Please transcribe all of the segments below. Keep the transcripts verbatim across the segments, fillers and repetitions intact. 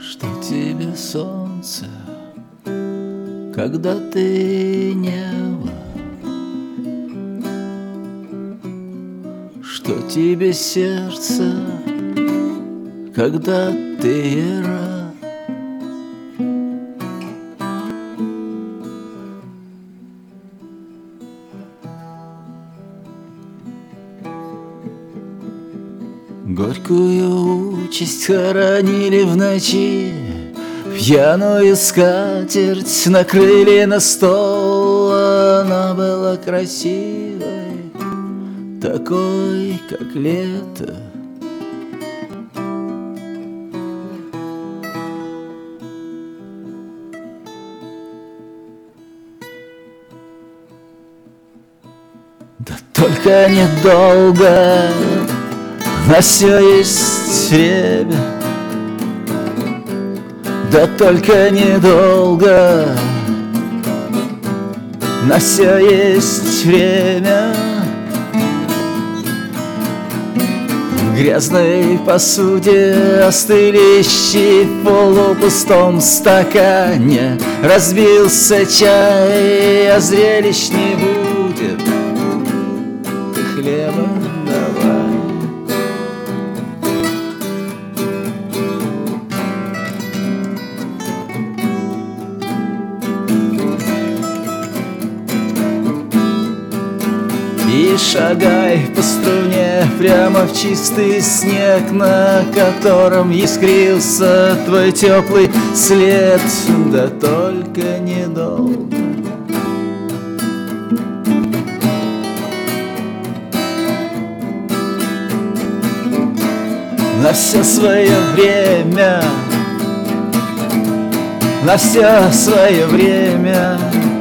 Что тебе солнце, когда ты небо? Что тебе сердце, когда ты вера? Горькую участь хоронили в ночи, пьяную скатерть накрыли на стол. Она была красивой, такой, как лето. Да только недолго, на все есть время. Да только недолго, на все есть время. В грязной посуде остыли щи, в полупустом стакане разбился чай, а зрелищ не будет. Ты хлеба давай. И шагай по струне прямо в чистый снег, на котором искрился твой теплый след. Да только недолго. На все свое время, на все свое время,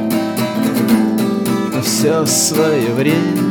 на все свое время.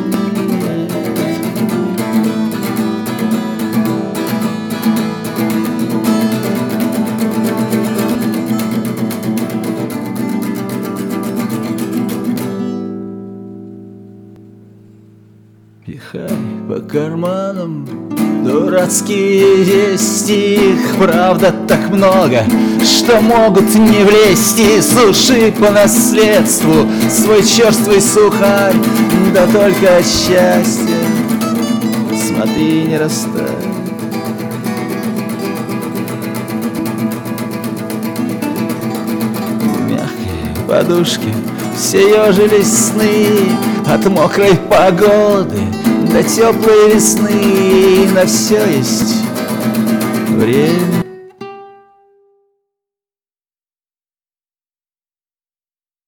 Пихай по карманам дурацкие вести, их правда так много, что могут не влезть. И суши по наследству свой черствый сухарь, да только от счастья смотри, не растай. Мягкие подушки все ежились сны от мокрой погоды до теплой весны. На все есть время.